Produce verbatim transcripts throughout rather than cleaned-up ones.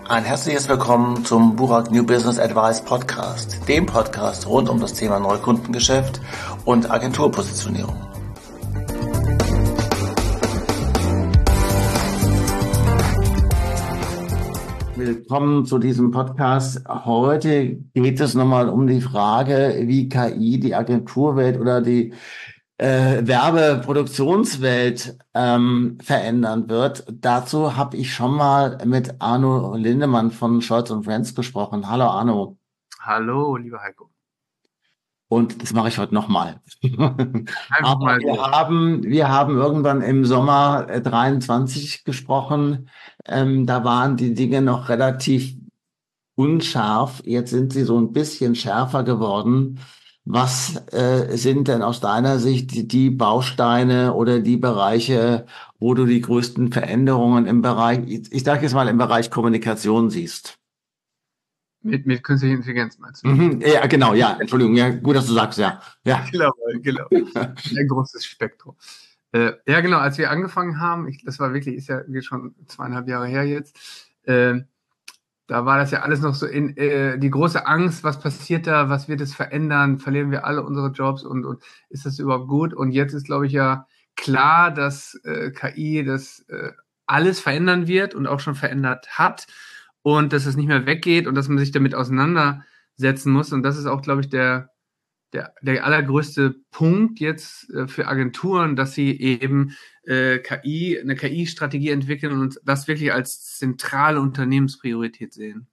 Ein herzliches Willkommen zum Burak New Business Advice Podcast, dem Podcast rund um das Thema Neukundengeschäft und Agenturpositionierung. Willkommen zu diesem Podcast. Heute geht es nochmal um die Frage, wie K I die Agenturwelt oder die äh, Werbeproduktionswelt ähm, verändern wird. Dazu habe ich schon mal mit Arno Lindemann von Scholz und Friends gesprochen. Hallo Arno. Hallo, lieber Heiko. Und das mache ich heute nochmal. Einfach mal wir so. haben, wir haben irgendwann im Sommer dreiundzwanzig gesprochen. Ähm, da waren die Dinge noch relativ unscharf. Jetzt sind sie so ein bisschen schärfer geworden. Was äh, sind denn aus deiner Sicht die, die Bausteine oder die Bereiche, wo du die größten Veränderungen im Bereich, ich, ich sage jetzt mal im Bereich Kommunikation siehst? Mit, mit künstlicher Intelligenz meinst du? Mhm, ja, genau, ja, Entschuldigung, ja, gut, dass du sagst, ja. Ja. Genau, genau. Ein großes Spektrum. Äh, ja, genau, als wir angefangen haben, ich, das war wirklich, ist ja schon zweieinhalb Jahre her jetzt, äh, da war das ja alles noch so in äh, die große Angst, was passiert da, was wird es verändern, verlieren wir alle unsere Jobs und, und ist das überhaupt gut? Und jetzt ist, glaube ich, ja klar, dass äh, K I das äh, alles verändern wird und auch schon verändert hat und dass es nicht mehr weggeht und dass man sich damit auseinandersetzen muss. Und das ist auch, glaube ich, der, der, der allergrößte Punkt jetzt äh, für Agenturen, dass sie eben äh, K I, eine K I-Strategie entwickeln und das wirklich als zentrale Unternehmenspriorität sehen.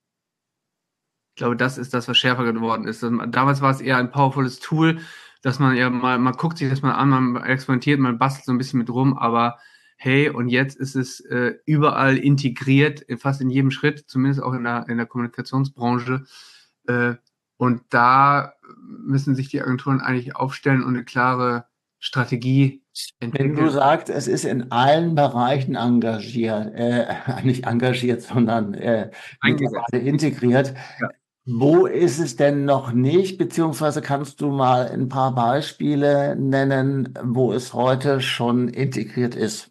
Ich glaube, das ist das, was schärfer geworden ist. Damals war es eher ein powervolles Tool, dass man ja mal, man guckt sich das mal an, man experimentiert, man bastelt so ein bisschen mit rum, aber hey, und jetzt ist es äh, überall integriert, fast in jedem Schritt, zumindest auch in der, in der Kommunikationsbranche. Äh, und da müssen sich die Agenturen eigentlich aufstellen und eine klare Strategie entwickeln. Wenn du sagst, es ist in allen Bereichen engagiert, äh, nicht engagiert, sondern äh, mittlerweile integriert, Ja. Wo ist es denn noch nicht, beziehungsweise kannst du mal ein paar Beispiele nennen, wo es heute schon integriert ist?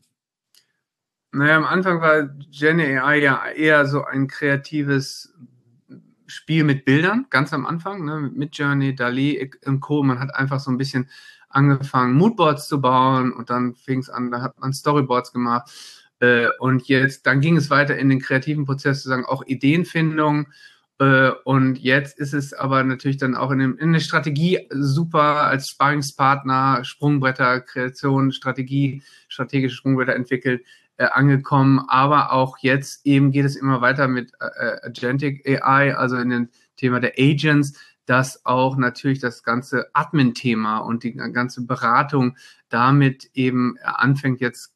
Naja, am Anfang war Gen A I ja eher so ein kreatives Spiel mit Bildern, ganz am Anfang, ne, mit Midjourney, DALL-E und Co. Man hat einfach so ein bisschen angefangen, Moodboards zu bauen und dann fing es an, da hat man Storyboards gemacht. Äh, und jetzt, dann ging es weiter in den kreativen Prozess, sozusagen auch Ideenfindung. Äh, und jetzt ist es aber natürlich dann auch in, dem, in der Strategie super als Sparringspartner, Sprungbretter, Kreation, Strategie, strategische Sprungbretter entwickelt, äh, angekommen. Aber auch jetzt eben geht es immer weiter mit äh, Agentic A I, also in dem Thema der Agents, dass auch natürlich das ganze Admin-Thema und die ganze Beratung damit eben anfängt jetzt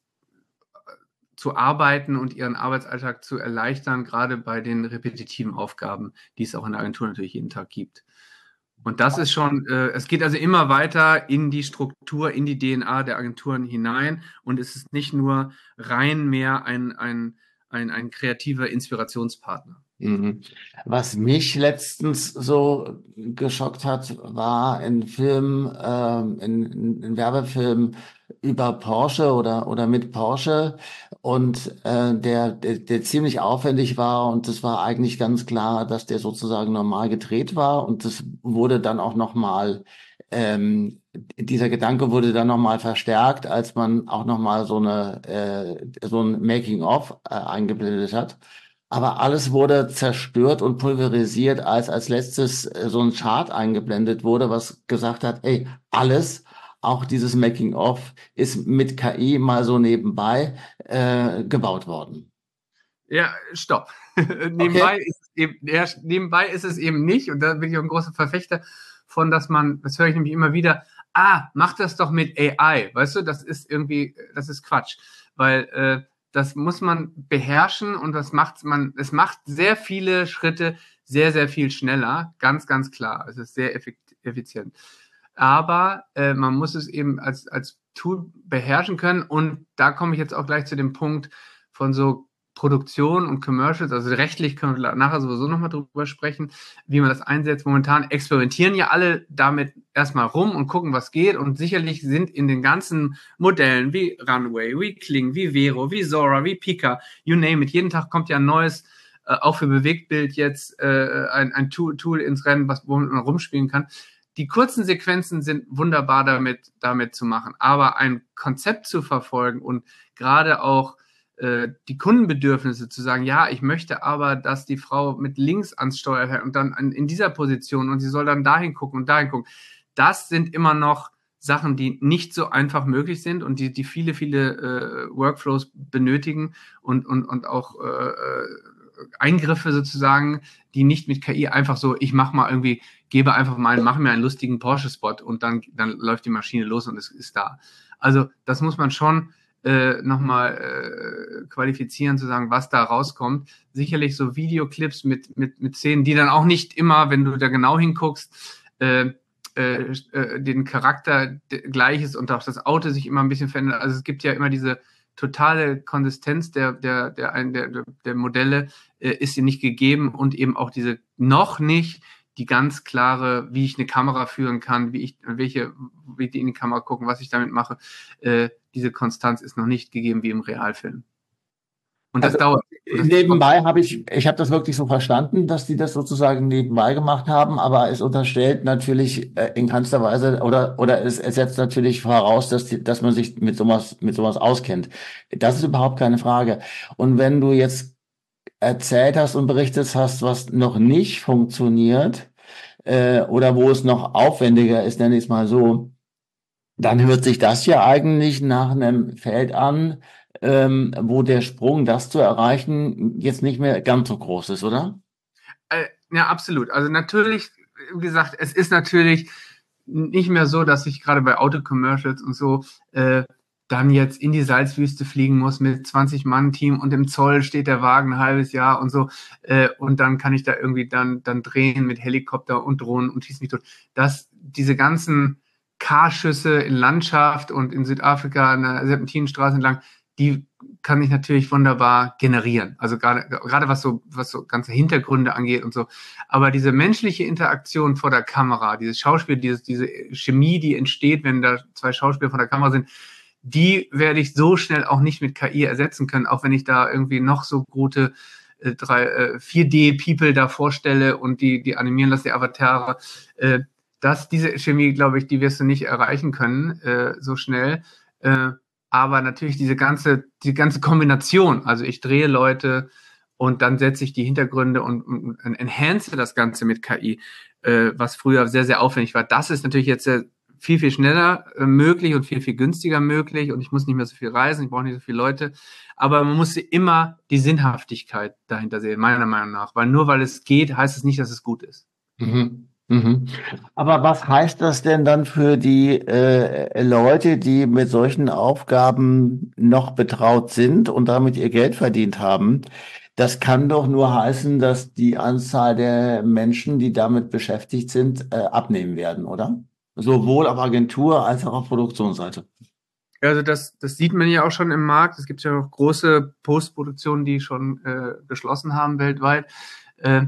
zu arbeiten und ihren Arbeitsalltag zu erleichtern, gerade bei den repetitiven Aufgaben, die es auch in der Agentur natürlich jeden Tag gibt. Und das ist schon, äh, es geht also immer weiter in die Struktur, in die D N A der Agenturen hinein und es ist nicht nur rein mehr ein, ein, ein, ein kreativer Inspirationspartner. Mhm. Was mich letztens so geschockt hat, war ein Film, ähm, ein, ein Werbefilm über Porsche oder, oder mit Porsche und äh, der, der, der ziemlich aufwendig war und es war eigentlich ganz klar, dass der sozusagen normal gedreht war und das wurde dann auch nochmal, ähm, dieser Gedanke wurde dann nochmal verstärkt, als man auch nochmal so eine, äh, so ein Making-of äh, eingeblendet hat. Aber alles wurde zerstört und pulverisiert, als als letztes äh, so ein Chart eingeblendet wurde, was gesagt hat, ey, alles, auch dieses Making-of, ist mit K I mal so nebenbei äh, gebaut worden. Ja, stopp. nebenbei, Okay. ist es eben, ja, nebenbei ist es eben nicht, und da bin ich auch ein großer Verfechter von, dass man, das höre ich nämlich immer wieder, ah, mach das doch mit A I, weißt du, das ist irgendwie, das ist Quatsch, weil äh, das muss man beherrschen und das macht man, es macht sehr viele Schritte sehr, sehr viel schneller, ganz, ganz klar, es ist sehr effizient. Aber äh, man muss es eben als, als Tool beherrschen können und da komme ich jetzt auch gleich zu dem Punkt von so Produktion und Commercials, also rechtlich können wir nachher sowieso nochmal drüber sprechen, wie man das einsetzt. Momentan experimentieren ja alle damit erstmal rum und gucken, was geht. Und sicherlich sind in den ganzen Modellen wie Runway, wie Kling, wie Vero, wie Zora, wie Pika, you name it, jeden Tag kommt ja ein neues äh, auch für Bewegtbild jetzt äh, ein, ein Tool, Tool ins Rennen, was, womit man rumspielen kann. Die kurzen Sequenzen sind wunderbar damit, damit zu machen, aber ein Konzept zu verfolgen und gerade auch äh, die Kundenbedürfnisse zu sagen, ja, ich möchte aber, dass die Frau mit links ans Steuer hält und dann an, in dieser Position und sie soll dann dahin gucken und dahin gucken. Das sind immer noch Sachen, die nicht so einfach möglich sind und die, die viele, viele äh, Workflows benötigen und, und, und auch äh, Eingriffe sozusagen, die nicht mit K I einfach so, ich mache mal irgendwie, gebe einfach mal einen, mache mir einen lustigen Porsche-Spot und dann, dann läuft die Maschine los und es ist da. Also das muss man schon äh, nochmal äh, qualifizieren, zu sagen, was da rauskommt. Sicherlich so Videoclips mit, mit, mit Szenen, die dann auch nicht immer, wenn du da genau hinguckst, äh, äh, äh, den Charakter gleich ist und auch das Auto sich immer ein bisschen verändert. Also es gibt ja immer diese totale Konsistenz der, der, der, der, der Modelle äh, ist sie nicht gegeben und eben auch diese noch nicht die ganz klare, wie ich eine Kamera führen kann, wie ich, welche, wie die in die Kamera gucken, was ich damit mache, äh, diese Konstanz ist noch nicht gegeben wie im Realfilm. Und das Also dauert. Und das nebenbei habe ich, ich habe das wirklich so verstanden, dass die das sozusagen nebenbei gemacht haben, aber es unterstellt natürlich äh, in keinster Weise oder oder es, es setzt natürlich voraus, dass die, dass man sich mit sowas mit sowas auskennt. Das ist überhaupt keine Frage. Und wenn du jetzt erzählt hast und berichtet hast, was noch nicht funktioniert äh, oder wo es noch aufwendiger ist, nenne ich es mal so, dann hört sich das ja eigentlich nach einem Feld an, ähm, wo der Sprung, das zu erreichen, jetzt nicht mehr ganz so groß ist, oder? Äh, ja, absolut. Also natürlich, wie gesagt, es ist natürlich nicht mehr so, dass ich gerade bei Autocommercials und so äh, dann jetzt in die Salzwüste fliegen muss mit zwanzig Mann Team und im Zoll steht der Wagen ein halbes Jahr und so äh, und dann kann ich da irgendwie dann dann drehen mit Helikopter und Drohnen und schieß mich tot. Das, diese ganzen Karschüsse in Landschaft und in Südafrika an der Serpentinenstraße entlang, die kann ich natürlich wunderbar generieren. Also gerade, gerade was so, was so ganze Hintergründe angeht und so. Aber diese menschliche Interaktion vor der Kamera, dieses Schauspiel, dieses, diese Chemie, die entsteht, wenn da zwei Schauspieler vor der Kamera sind, die werde ich so schnell auch nicht mit K I ersetzen können, auch wenn ich da irgendwie noch so gute äh, drei, äh, vier D-People da vorstelle und die, die animieren lasse, die Avatare. Äh, das, diese Chemie, glaube ich, die wirst du nicht erreichen können, äh, so schnell. Äh, aber natürlich diese ganze, die ganze Kombination, also ich drehe Leute und dann setze ich die Hintergründe und, und, und enhance das Ganze mit K I, äh, was früher sehr, sehr aufwendig war. Das ist natürlich jetzt sehr, viel, viel schneller äh, möglich und viel, viel günstiger möglich und ich muss nicht mehr so viel reisen, ich brauche nicht so viele Leute. Aber man muss immer die Sinnhaftigkeit dahinter sehen, meiner Meinung nach. Weil nur weil es geht, heißt es nicht, dass es gut ist. Mhm. Mhm. Aber was heißt das denn dann für die äh, Leute, die mit solchen Aufgaben noch betraut sind und damit ihr Geld verdient haben? Das kann doch nur heißen, dass die Anzahl der Menschen, die damit beschäftigt sind, äh, abnehmen werden, oder? Sowohl auf Agentur als auch auf Produktionsseite. Also das, das sieht man ja auch schon im Markt. Es gibt ja auch große Postproduktionen, die schon äh, geschlossen haben weltweit. Äh,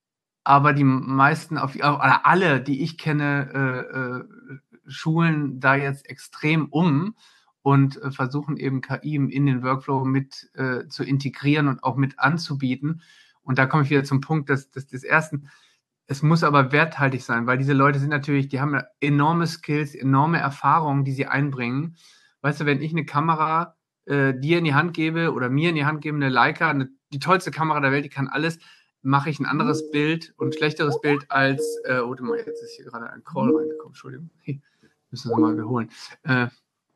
aber die meisten, auf, oder alle, die ich kenne, äh, äh, schulen da jetzt extrem um und äh, versuchen eben K I in den Workflow mit äh, zu integrieren und auch mit anzubieten. Und da komme ich wieder zum Punkt, dass, dass des ersten, es muss aber werthaltig sein, weil diese Leute sind natürlich, die haben ja enorme Skills, enorme Erfahrungen, die sie einbringen. Weißt du, wenn ich eine Kamera äh, dir in die Hand gebe oder mir in die Hand gebe, eine Leica, eine, die tollste Kamera der Welt, die kann alles, mache ich ein anderes Bild und ein schlechteres Bild als, äh, warte mal, jetzt ist hier gerade ein Call reingekommen, Entschuldigung, müssen wir mal wiederholen. Äh,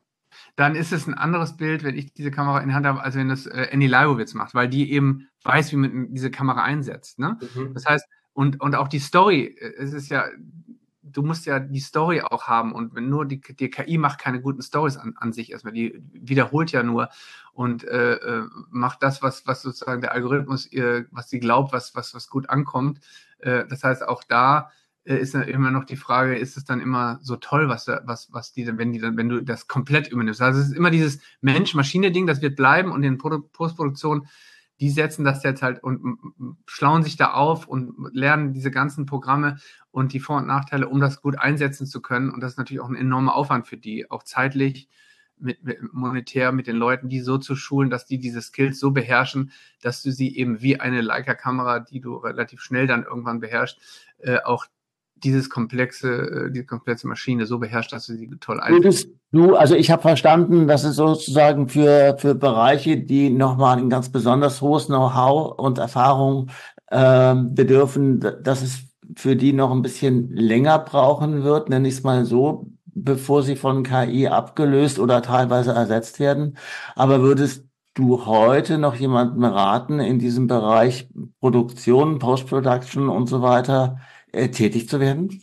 dann ist es ein anderes Bild, wenn ich diese Kamera in der Hand habe, als wenn das äh, Annie Leibovitz macht, weil die eben weiß, wie man diese Kamera einsetzt. Ne? Mhm. Das heißt, und, und auch die Story, es ist ja, du musst ja die Story auch haben und wenn nur die, die K I macht keine guten Stories an, an sich erstmal, die wiederholt ja nur und äh, äh, macht das, was, was sozusagen der Algorithmus, ihr, was sie glaubt, was, was, was gut ankommt. Äh, das heißt, auch da äh, ist dann immer noch die Frage, ist es dann immer so toll, was, was, was die, wenn die dann, wenn du das komplett übernimmst. Also es ist immer dieses Mensch-Maschine-Ding, das wird bleiben und in Produ- Postproduktion die setzen das jetzt halt und schlauen sich da auf und lernen diese ganzen Programme und die Vor- und Nachteile, um das gut einsetzen zu können. Und das ist natürlich auch ein enormer Aufwand für die, auch zeitlich. mit, mit monetär mit den Leuten, die so zu schulen, dass die diese Skills so beherrschen, dass du sie eben wie eine Leica-Kamera, die du relativ schnell dann irgendwann beherrschst, äh, auch dieses komplexe, die komplexe Maschine so beherrscht, dass du sie toll einsetzt. Du, also ich habe verstanden, dass es sozusagen für, für Bereiche, die nochmal ein ganz besonders hohes Know-how und Erfahrung ähm, bedürfen, dass es für die noch ein bisschen länger brauchen wird, nenne ich es mal so, bevor sie von K I abgelöst oder teilweise ersetzt werden. Aber würdest du heute noch jemandem raten, in diesem Bereich Produktion, Post-Production und so weiter äh, tätig zu werden?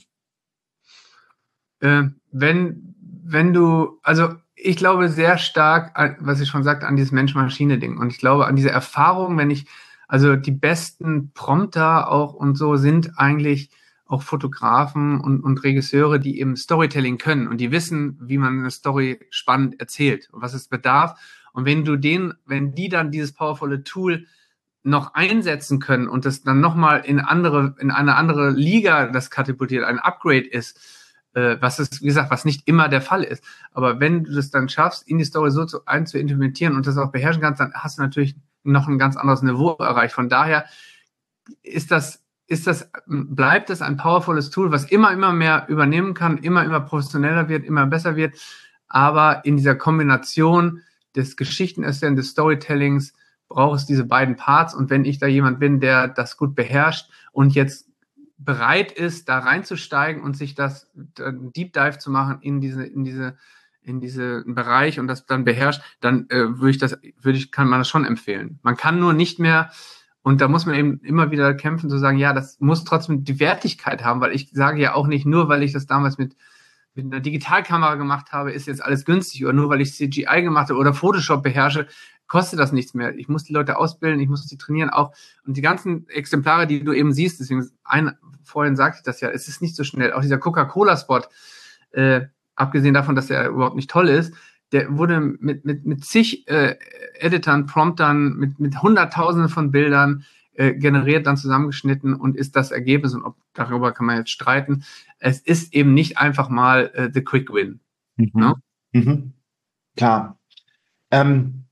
Äh, wenn, wenn du, also ich glaube sehr stark, an, was ich schon sagte, an dieses Mensch-Maschine-Ding. Und ich glaube an diese Erfahrung, wenn ich, also die besten Prompter auch und so sind eigentlich auch Fotografen und, und Regisseure, die eben Storytelling können und die wissen, wie man eine Story spannend erzählt und was es bedarf. Und wenn du den, wenn die dann dieses powervolle Tool noch einsetzen können und das dann nochmal in andere, in eine andere Liga das katapultiert, ein Upgrade ist, äh, was ist, wie gesagt, was nicht immer der Fall ist. Aber wenn du das dann schaffst, in die Story so zu, ein zu implementieren und das auch beherrschen kannst, dann hast du natürlich noch ein ganz anderes Niveau erreicht. Von daher ist das, ist das, bleibt es ein powervolles Tool, was immer, immer mehr übernehmen kann, immer, immer professioneller wird, immer besser wird. Aber in dieser Kombination des Geschichtenerzählens, des Storytellings, braucht es diese beiden Parts. Und wenn ich da jemand bin, der das gut beherrscht und jetzt bereit ist, da reinzusteigen und sich das einen Deep Dive zu machen in diese, in diese, in diesen Bereich und das dann beherrscht, dann äh, würde ich das, würde ich, kann man das schon empfehlen. Man kann nur nicht mehr, und da muss man eben immer wieder kämpfen, zu sagen, ja, das muss trotzdem die Wertigkeit haben, weil ich sage ja auch nicht, nur weil ich das damals mit mit einer Digitalkamera gemacht habe, ist jetzt alles günstig, oder nur weil ich C G I gemacht habe oder Photoshop beherrsche, kostet das nichts mehr. Ich muss die Leute ausbilden, ich muss die trainieren auch. Und die ganzen Exemplare, die du eben siehst, deswegen, ein, vorhin sagte ich das ja, es ist nicht so schnell. Auch dieser Coca-Cola-Spot, äh, abgesehen davon, dass der überhaupt nicht toll ist, der wurde mit, mit, mit zig äh, Editern, Promptern, mit, mit Hunderttausenden von Bildern äh, generiert, dann zusammengeschnitten und ist das Ergebnis. Und ob, darüber kann man jetzt streiten. Es ist eben nicht einfach mal äh, the quick win. Mhm. No? Mhm. Klar. Ähm,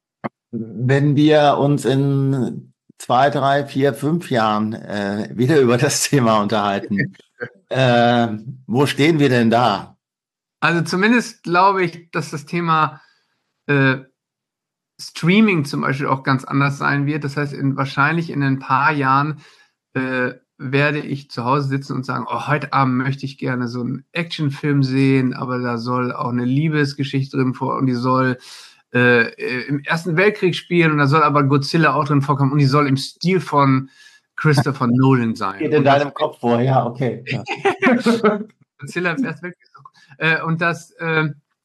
wenn wir uns in zwei, drei, vier, fünf Jahren äh, wieder über das Thema unterhalten, äh, wo stehen wir denn da? Also zumindest glaube ich, dass das Thema äh, Streaming zum Beispiel auch ganz anders sein wird. Das heißt, in, wahrscheinlich in ein paar Jahren äh, werde ich zu Hause sitzen und sagen, oh, heute Abend möchte ich gerne so einen Actionfilm sehen, aber da soll auch eine Liebesgeschichte drin vor und die soll äh, im Ersten Weltkrieg spielen und da soll aber Godzilla auch drin vorkommen und die soll im Stil von Christopher Nolan sein. Geht in und deinem das, Kopf vor, ja, okay. Ja. Godzilla im Ersten Weltkrieg. Äh, und das äh,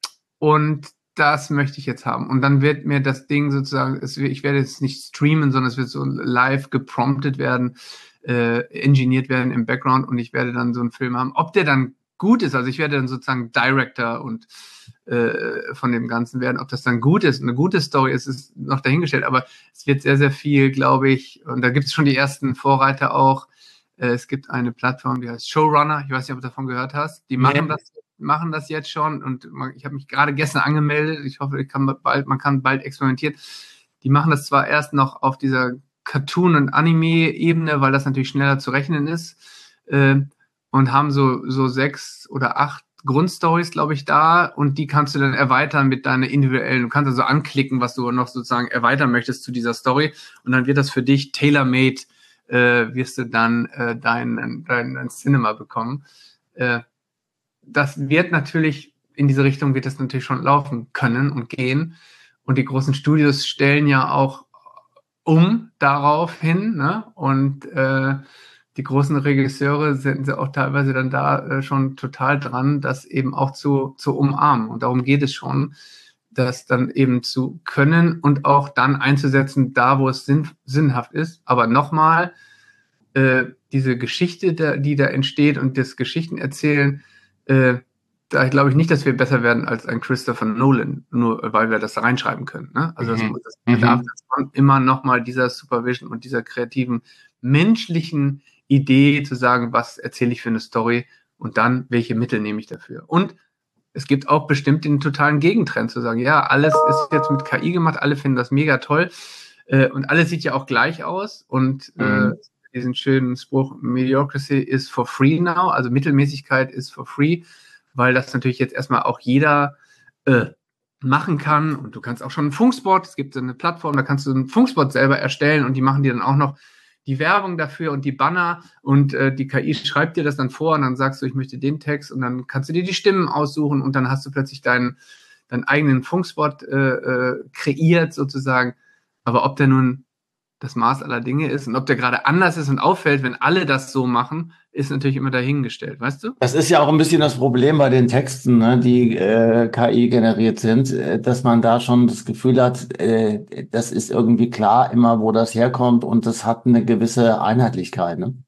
und das möchte ich jetzt haben. Und dann wird mir das Ding sozusagen, es, ich werde jetzt nicht streamen, sondern es wird so live gepromptet werden, äh, engineert werden im Background und ich werde dann so einen Film haben. Ob der dann gut ist, also ich werde dann sozusagen Director und äh, von dem Ganzen werden. Ob das dann gut ist, eine gute Story ist, ist noch dahingestellt, aber es wird sehr, sehr viel, glaube ich, und da gibt es schon die ersten Vorreiter auch. Äh, es gibt eine Plattform, die heißt Showrunner, ich weiß nicht, ob du davon gehört hast. Die machen Nee. das machen das jetzt schon und man, ich habe mich gerade gestern angemeldet. Ich hoffe, ich kann bald, man kann bald experimentieren. Die machen das zwar erst noch auf dieser Cartoon- und Anime-Ebene, weil das natürlich schneller zu rechnen ist, äh, und haben so, so sechs oder acht Grundstories, glaube ich, da und die kannst du dann erweitern mit deiner individuellen, du kannst also anklicken, was du noch sozusagen erweitern möchtest zu dieser Story und dann wird das für dich tailor-made, äh, wirst du dann äh, dein, dein, dein Cinema bekommen. Äh, das wird natürlich, in diese Richtung wird das natürlich schon laufen können und gehen. Und die großen Studios stellen ja auch um darauf hin, ne? Und äh, die großen Regisseure sind sie auch teilweise dann da äh, schon total dran, das eben auch zu, zu umarmen. Und darum geht es schon, das dann eben zu können und auch dann einzusetzen, da wo es sinn, sinnhaft ist. Aber nochmal, äh, diese Geschichte, da, die da entsteht und das Geschichtenerzählen, äh, da glaube ich nicht, dass wir besser werden als ein Christopher Nolan, nur weil wir das da reinschreiben können. Ne? Also das, Mhm. das bedarf Mhm. mhm. immer nochmal dieser Supervision und dieser kreativen menschlichen Idee zu sagen, was erzähle ich für eine Story und dann, welche Mittel nehme ich dafür. Und es gibt auch bestimmt den totalen Gegentrend zu sagen, ja, alles ist jetzt mit K I gemacht, alle finden das mega toll äh, und alles sieht ja auch gleich aus und mhm. äh, diesen schönen Spruch, Mediocrity is for free now, also Mittelmäßigkeit ist for free, weil das natürlich jetzt erstmal auch jeder äh, machen kann und du kannst auch schon einen Funkspot, es gibt so eine Plattform, da kannst du einen Funkspot selber erstellen und die machen dir dann auch noch die Werbung dafür und die Banner und äh, die K I schreibt dir das dann vor und dann sagst du, ich möchte den Text und dann kannst du dir die Stimmen aussuchen und dann hast du plötzlich deinen, deinen eigenen Funkspot äh, äh, kreiert sozusagen. Aber ob der nun das Maß aller Dinge ist und ob der gerade anders ist und auffällt, wenn alle das so machen, ist natürlich immer dahingestellt, weißt du? Das ist ja auch ein bisschen das Problem bei den Texten, ne, die äh, K I generiert sind, äh, dass man da schon das Gefühl hat, äh, das ist irgendwie klar immer, wo das herkommt und das hat eine gewisse Einheitlichkeit, ne?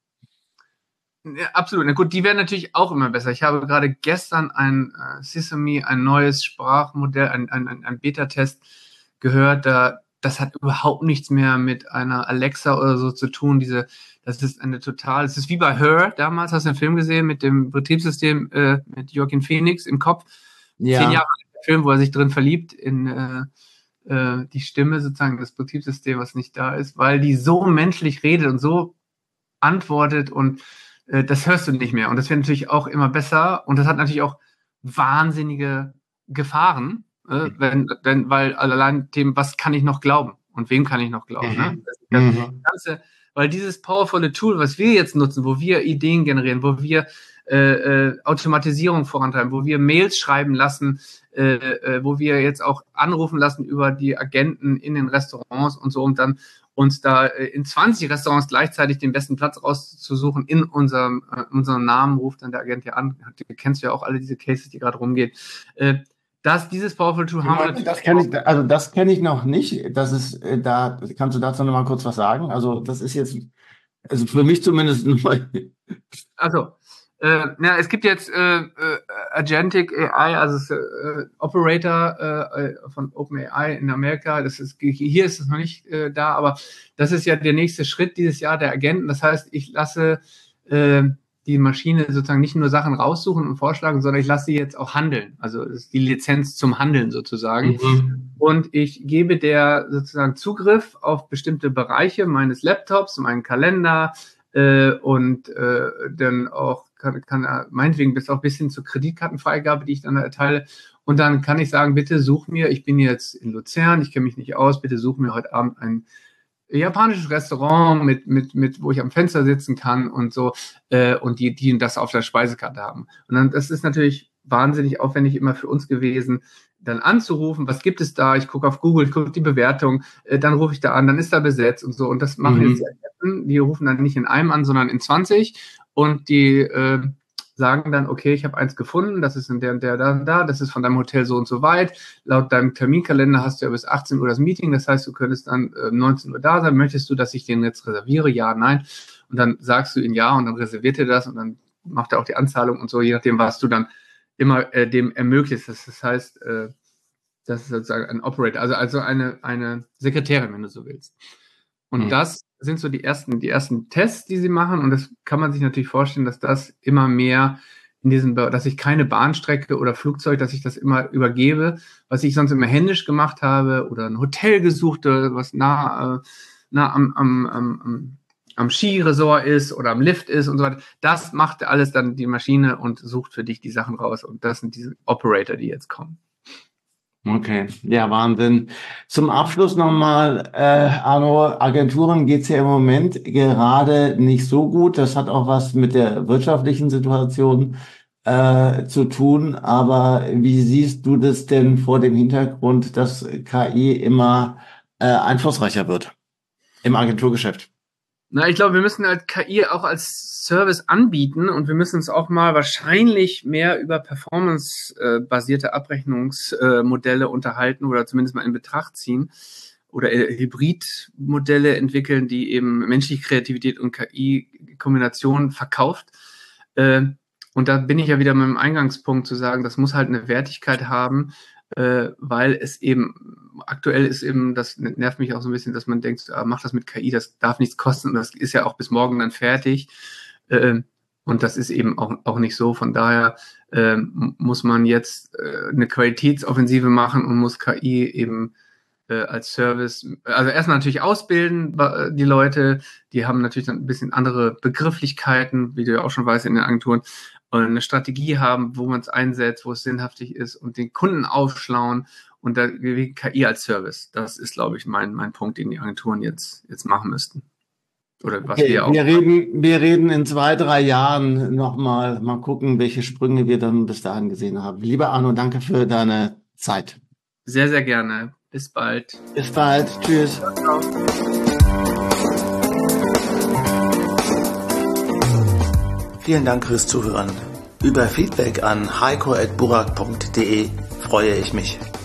Ja, absolut. Na gut, die werden natürlich auch immer besser. Ich habe gerade gestern ein äh, Sesame, ein neues Sprachmodell, ein, ein, ein, ein Beta-Test gehört, da das hat überhaupt nichts mehr mit einer Alexa oder so zu tun. Diese, das ist eine total, es ist wie bei Her damals, hast du den Film gesehen mit dem Betriebssystem äh, mit Joaquin Phoenix im Kopf. Ja. Zehn Jahre alter Film, wo er sich drin verliebt in äh, äh, die Stimme sozusagen, das Betriebssystem, was nicht da ist, weil die so menschlich redet und so antwortet und äh, das hörst du nicht mehr. Und das wird natürlich auch immer besser und das hat natürlich auch wahnsinnige Gefahren. Äh, wenn, wenn, weil allein dem, was kann ich noch glauben und wem kann ich noch glauben. Mhm. Ne? Das, das mhm. Ganze, weil dieses powervolle Tool, was wir jetzt nutzen, wo wir Ideen generieren, wo wir äh, äh, Automatisierung vorantreiben, wo wir Mails schreiben lassen, äh, äh, wo wir jetzt auch anrufen lassen über die Agenten in den Restaurants und so, und dann uns da äh, in zwanzig Restaurants gleichzeitig den besten Platz rauszusuchen in unserem, äh, unserem Namen, ruft dann der Agent ja an. Du kennst ja auch alle diese Cases, die gerade rumgehen. Äh, Das, dieses Powerful Tool haben wir. Das kenne ich, also das kenne ich noch nicht. Das ist, äh, da kannst du dazu noch mal kurz was sagen? Also das ist jetzt, also für mich zumindest neu. Also, äh, na, es gibt jetzt äh, äh, Agentic A I, also äh, Operator äh, von OpenAI in Amerika. Das ist, hier ist es noch nicht äh, da, aber das ist ja der nächste Schritt dieses Jahr der Agenten. Das heißt, ich lasse äh, die Maschine sozusagen nicht nur Sachen raussuchen und vorschlagen, sondern ich lasse sie jetzt auch handeln. Also das ist die Lizenz zum Handeln sozusagen. Mhm. Und ich gebe der sozusagen Zugriff auf bestimmte Bereiche meines Laptops, meinen Kalender äh, und äh, dann auch kann, kann er meinetwegen bis auch bis hin zur Kreditkartenfreigabe, die ich dann erteile. Und dann kann ich sagen, bitte such mir, ich bin jetzt in Luzern, ich kenne mich nicht aus, bitte such mir heute Abend ein japanisches Restaurant mit, mit, mit, wo ich am Fenster sitzen kann und so, äh, und die, die das auf der Speisekarte haben. Und dann, das ist natürlich wahnsinnig aufwendig immer für uns gewesen, dann anzurufen, was gibt es da? Ich gucke auf Google, ich gucke die Bewertung, äh, dann rufe ich da an, dann ist da besetzt und so. Und das machen mhm. jetzt die Agenten, die rufen dann nicht in einem an, sondern in zwanzig und die äh, sagen dann, okay, ich habe eins gefunden, das ist in der und der da, da, das ist von deinem Hotel so und so weit. Laut deinem Terminkalender hast du ja bis achtzehn Uhr das Meeting, das heißt, du könntest dann äh, neunzehn Uhr da sein. Möchtest du, dass ich den jetzt reserviere? Ja, nein. Und dann sagst du ihn ja und dann reserviert er das und dann macht er auch die Anzahlung und so, je nachdem, was du dann immer äh, dem ermöglicht. Das, das heißt, äh, das ist sozusagen ein Operator, also, also eine, eine Sekretärin, wenn du so willst. Und mhm. das sind so die ersten, die ersten Tests, die sie machen. Und das kann man sich natürlich vorstellen, dass das immer mehr in diesem, dass ich keine Bahnstrecke oder Flugzeug, dass ich das immer übergebe, was ich sonst immer händisch gemacht habe oder ein Hotel gesucht, was nah, äh, nah am, am, am, am Skiresort ist oder am Lift ist und so weiter. Das macht alles dann die Maschine und sucht für dich die Sachen raus. Und das sind diese Operator, die jetzt kommen. Okay, ja, Wahnsinn. Zum Abschluss nochmal, äh, Arno, Agenturen geht's ja im Moment gerade nicht so gut. Das hat auch was mit der wirtschaftlichen Situation äh, zu tun. Aber wie siehst du das denn vor dem Hintergrund, dass K I immer äh, einflussreicher wird im Agenturgeschäft? Na, ich glaube, wir müssen halt K I auch als Service anbieten und wir müssen uns auch mal wahrscheinlich mehr über performance-basierte Abrechnungsmodelle äh, unterhalten oder zumindest mal in Betracht ziehen oder äh, Hybridmodelle entwickeln, die eben menschliche Kreativität und K I-Kombination verkauft. Äh, und da bin ich ja wieder mit dem Eingangspunkt zu sagen, das muss halt eine Wertigkeit haben, äh, weil es eben aktuell ist eben, das nervt mich auch so ein bisschen, dass man denkt, ah, mach das mit K I, das darf nichts kosten und das ist ja auch bis morgen dann fertig. Äh, Und das ist eben auch, auch nicht so. Von daher äh, muss man jetzt äh, eine Qualitätsoffensive machen und muss K I eben äh, als Service, also erstmal natürlich ausbilden, die Leute, die haben natürlich dann ein bisschen andere Begrifflichkeiten, wie du ja auch schon weißt in den Agenturen, und eine Strategie haben, wo man es einsetzt, wo es sinnhaftig ist und den Kunden aufschlauen und da K I als Service. Das ist, glaube ich, mein, mein Punkt, den die Agenturen jetzt, jetzt machen müssten. Oder was Okay, wir auch wir reden, wir reden in zwei, drei Jahren nochmal, mal gucken, welche Sprünge wir dann bis dahin gesehen haben. Lieber Arno, danke für deine Zeit. Sehr, sehr gerne. Bis bald. Bis bald. Tschüss. Ciao. Vielen Dank fürs Zuhören. Über Feedback an heiko at burak punkt de freue ich mich.